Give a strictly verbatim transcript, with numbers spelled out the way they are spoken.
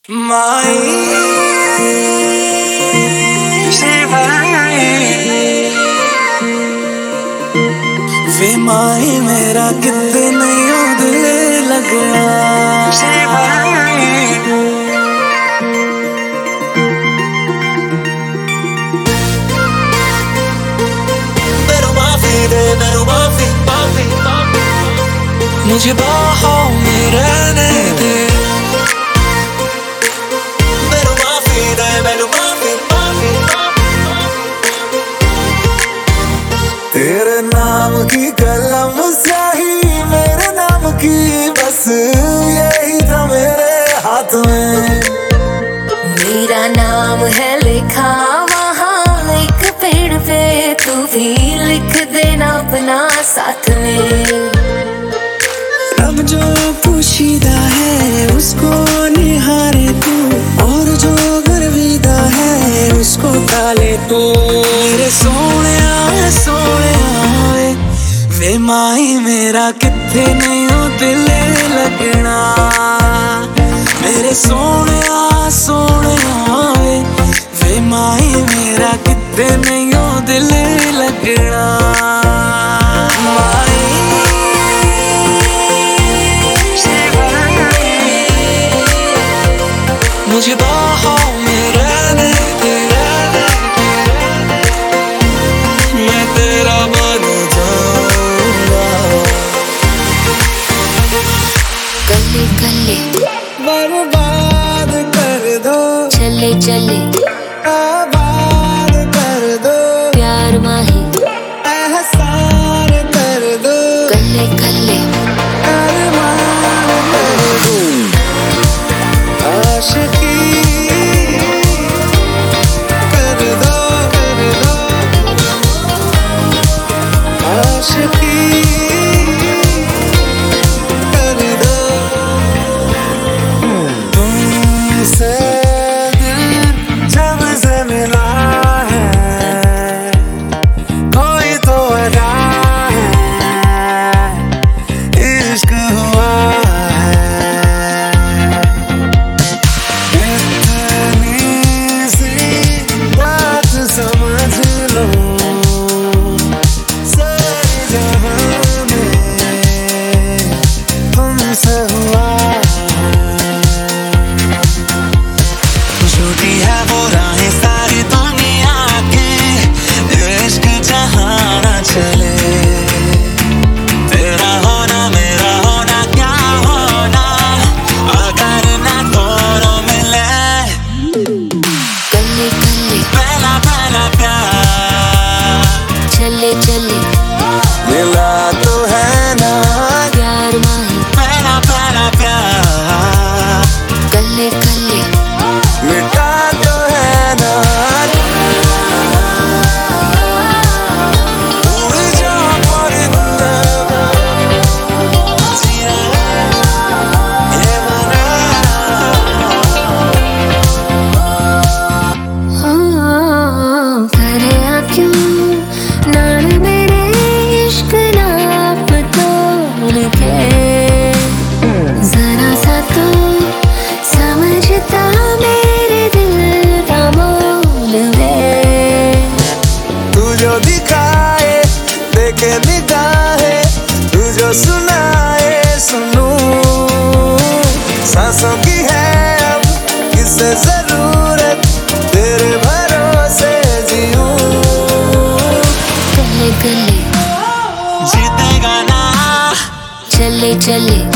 माई वे माई मेरा कितने नहीं दिल लगना मेरू माफी दे मेरू माफी माफी मुझे बाहों में रहने दे तेरे नाम की कलम स्याही मेरे नाम की बस यही था मेरे हाथ में। मेरा नाम है लिखा वहाँ एक पेड़ पे, तू भी लिख देना अपना साथ में। अब जो पोशीदा है उसको निहारे तू, और जो गर्विदा है उसको टाले तू। मेरे सोने सोने वे माई मेरा किथे नहीं हो दिल लगना। मेरे सोने सोने वे वे माई मेरा किथे नहीं हो दिल लगना। मुझे बाहों में रहने दे, मैं तेरा बन जाऊंगा। गले गले बर्बाद कर दो, चले चले आबाद कर दो, प्यार माही एहसान कर दो। गले गले अरमान कर दो, आशिकी कर दो कर दो, आशिकी कर दो। तुमसे दिल जब से मिला है कोई तो अदा है, इश्क हुआ समझ लो सारे जहां में हमसे हुआ। झूठी है वो राहें सारी दुनिया की, इश्क जहां न चले। तेरा होना मेरा होना क्या होना अगर ना दोनों मिले। गले गले पहला पहला प्यार चले चले मिला तो है ना, प्यार माही पहला पहला प्यार गले गले मिटा तो है ना। उड़ जा परिंदा जिया ये मना। हाँ करे क्यों नाल मेरे इश्क नाप तोल के, जरा सा तो समझता मेरे दिल का मोल वे। तू जो दिखाए देखे निगाहें, तू जो सुनाए सुनूं। सांसों की है अब किससे जरूरत, तेरे भरोसे जीऊं। गले गले जीतेगा ना चले चले